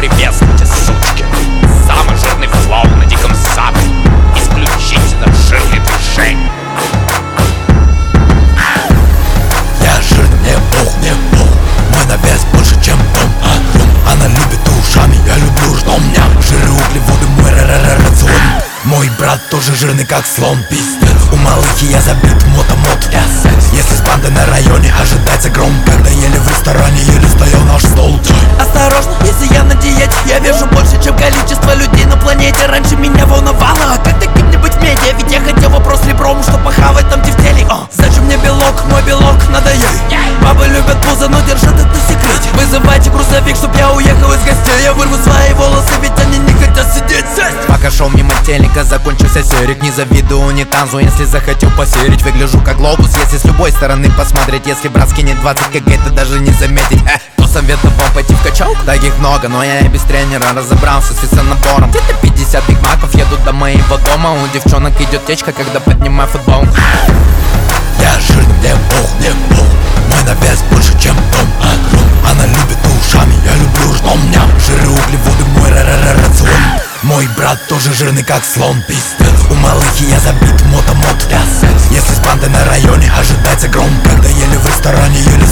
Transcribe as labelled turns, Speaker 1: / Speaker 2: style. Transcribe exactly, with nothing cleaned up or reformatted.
Speaker 1: приветствуйте, сучки. Самый жирный флоу на диком западе. Исключительно жирный движение.
Speaker 2: Я жирный, мне пох, мне пох. Мой навес больше, чем дом. Она любит ушами, я люблю ртом. У меня жиры, углеводы, мой рацион. Мой брат тоже жирный, как слон. Пиздец. У малыхи я забит мотомот. Если с бандой на районе ожидается гром. Когда ели в ресторане, еле стоял наш стол.
Speaker 3: Осторожно, если я на диете, я вижу больше, чем количество людей на планете. Раньше меня волновало, как таким-нибудь в медиа. Ведь я хотел вопрос ребром, что похавать там тефтели. О, зачем мне белок, мой белок надо ей. Бабы любят пузо, но держат это в секрете. Вызывайте грузовик, чтоб я уехал из гостей. Я вырву свои волосы, ведь они не хотят сидеть здесь.
Speaker 4: Пока шел мимо телека, закончился серик. Не завидую унитазу, если захотел посерить. Выгляжу как глобус, если с любой стороны посмотреть. Если брат скинет двадцать кг, ты даже не заметить. Э, кто советовал пойти в качалку? Таких много, но я и без тренера разобрался с весонабором. Где-то пятьдесят бигмаков едут до моего дома. У девчонок идет течка, когда поднимаю футбол.
Speaker 2: Я жирный, мне пох, мне пох. Мой навес больше, чем дом. Она любит ушами, я люблю ртом. У меня жиры, углеводы, мой рацион. Мой брат тоже жирный, как слон. Пиздец. У малыхи я забит мотомот. Если с бандой на районе ожидается гром. Когда ели в ресторане, еле